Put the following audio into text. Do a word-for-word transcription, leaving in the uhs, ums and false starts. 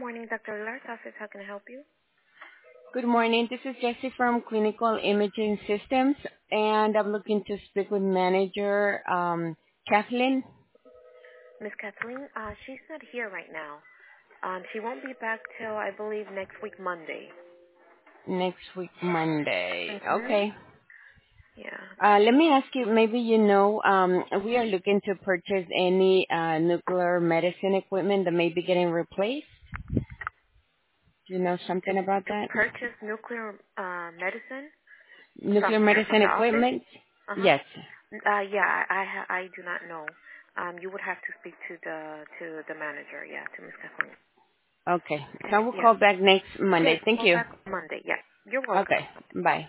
morning, Doctor Aguilar's office. How can I help you? Good morning. This is Jessie from Clinical Imaging Systems, and I'm looking to speak with manager um, Kathleen Miss Kathleen, uh, she's not here right now. Um, she won't be back till, I believe, next week, Monday. next week, Monday. Mm-hmm. Okay. Yeah. Uh, let me ask you, maybe you know, um, we are looking to purchase any uh, nuclear medicine equipment that may be getting replaced. Do you know To, something about to that? purchase nuclear uh, medicine from Nuclear here, from medicine the office? equipment? Uh-huh. Yes. Uh, yeah, I, I, ha- I do not know. Um, you would have to speak to the to the manager, yeah, to Miss Kathleen. Okay. So Okay, I will yeah. call back next Yes, Monday. Thank call you. back Monday, yeah. You're welcome. Okay. Bye.